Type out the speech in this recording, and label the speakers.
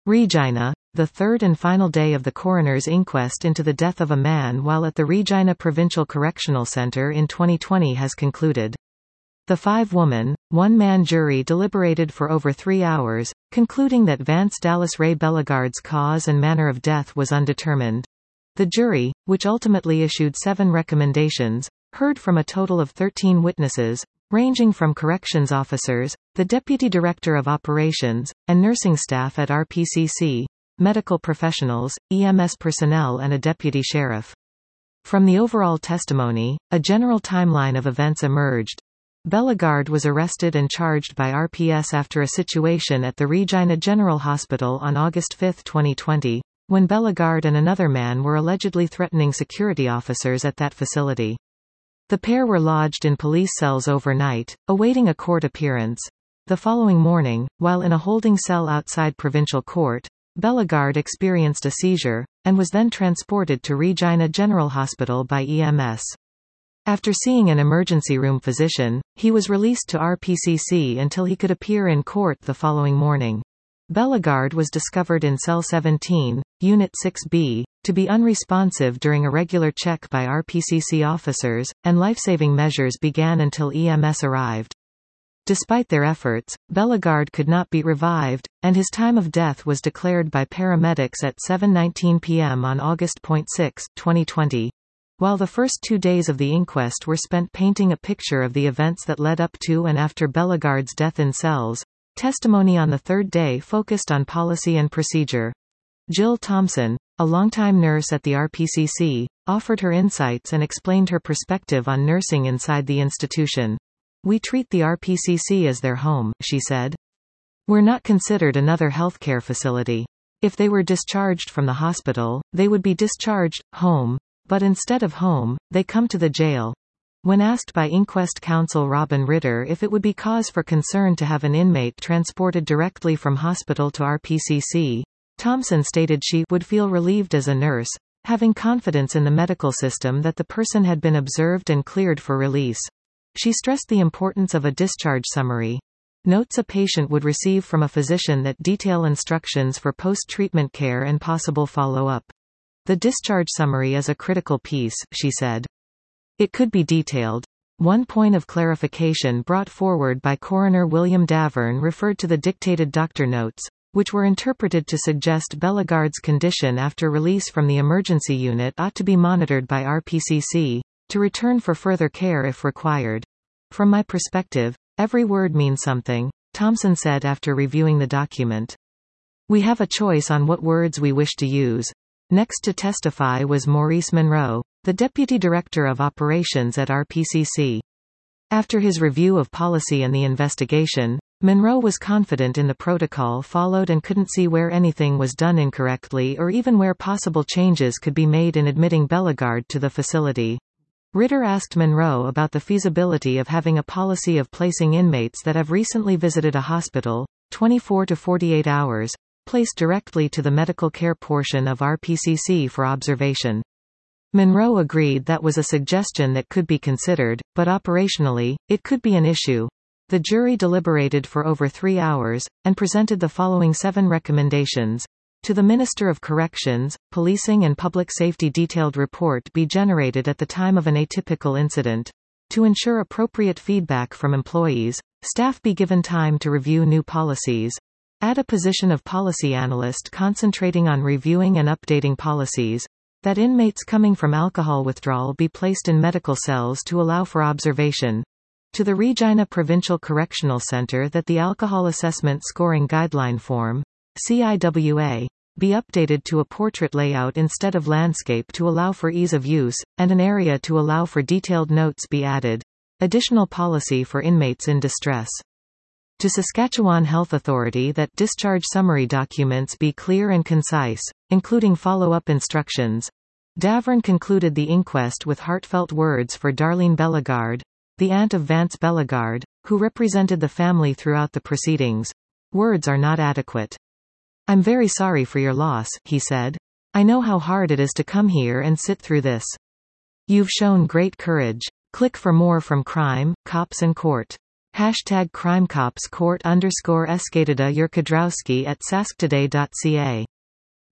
Speaker 1: Regina. The third and final day of the coroner's inquest into the death of a man while at the Regina Provincial Correctional Centre in 2020 has concluded. The five-woman, one-man jury deliberated for over 3 hours, concluding that Vance Dallas Ray Bellegarde's cause and manner of death was undetermined. The jury, which ultimately issued 7 recommendations, heard from a total of 13 witnesses, ranging from corrections officers, the Deputy Director of Operations, and nursing staff at RPCC, medical professionals, EMS personnel and a deputy sheriff. From the overall testimony, a general timeline of events emerged. Bellegarde was arrested and charged by RPS after a situation at the Regina General Hospital on August 5, 2020, when Bellegarde and another man were allegedly threatening security officers at that facility. The pair were lodged in police cells overnight, awaiting a court appearance. The following morning, while in a holding cell outside Provincial Court, Bellegarde experienced a seizure, and was then transported to Regina General Hospital by EMS. After seeing an emergency room physician, he was released to RPCC until he could appear in court the following morning. Bellegarde was discovered in Cell 17, Unit 6B, to be unresponsive during a regular check by RPCC officers, and life-saving measures began until EMS arrived. Despite their efforts, Bellegarde could not be revived, and his time of death was declared by paramedics at 7:19 p.m. on August 6, 2020. While the first 2 days of the inquest were spent painting a picture of the events that led up to and after Bellegarde's death in cells, testimony on the third day focused on policy and procedure. Jill Thompson, a longtime nurse at the RPCC, offered her insights and explained her perspective on nursing inside the institution. "We treat the RPCC as their home," she said. "We're not considered another healthcare facility. If they were discharged from the hospital, they would be discharged home, but instead of home, they come to the jail." When asked by inquest counsel Robin Ritter if it would be cause for concern to have an inmate transported directly from hospital to RPCC, Thompson stated she would feel relieved as a nurse, having confidence in the medical system that the person had been observed and cleared for release. She stressed the importance of a discharge summary. Notes a patient would receive from a physician that detail instructions for post-treatment care and possible follow-up. "The discharge summary is a critical piece," she said. It could be detailed. One point of clarification brought forward by coroner William Davern referred to the dictated doctor notes, which were interpreted to suggest Bellegarde's condition after release from the emergency unit ought to be monitored by RPCC, to return for further care if required. "From my perspective, every word means something," Thompson said after reviewing the document. "We have a choice on what words we wish to use." Next to testify was Maurice Monroe, the Deputy Director of Operations at RPCC. After his review of policy and the investigation, Monroe was confident in the protocol followed and couldn't see where anything was done incorrectly or even where possible changes could be made in admitting Bellegarde to the facility. Ritter asked Monroe about the feasibility of having a policy of placing inmates that have recently visited a hospital, 24 to 48 hours, placed directly to the medical care portion of RPCC for observation. Monroe agreed that was a suggestion that could be considered, but operationally, it could be an issue. The jury deliberated for over 3 hours, and presented the following 7 recommendations. To the Minister of Corrections, Policing and Public Safety detailed report be generated at the time of an atypical incident. To ensure appropriate feedback from employees, staff be given time to review new policies. Add a position of policy analyst concentrating on reviewing and updating policies. That inmates coming from alcohol withdrawal be placed in medical cells to allow for observation. To the Regina Provincial Correctional Centre that the Alcohol Assessment Scoring Guideline Form, CIWA, be updated to a portrait layout instead of landscape to allow for ease of use, and an area to allow for detailed notes be added. Additional policy for inmates in distress. To Saskatchewan Health Authority that discharge summary documents be clear and concise, including follow-up instructions. Davern concluded the inquest with heartfelt words for Darlene Bellegarde, the aunt of Vance Bellegarde, who represented the family throughout the proceedings. "Words are not adequate. I'm very sorry for your loss," he said. "I know how hard it is to come here and sit through this. You've shown great courage. Click for more from Crime, Cops and Court. #CrimecopsCourt_Eskatida Yurkadrowski at sasktoday.ca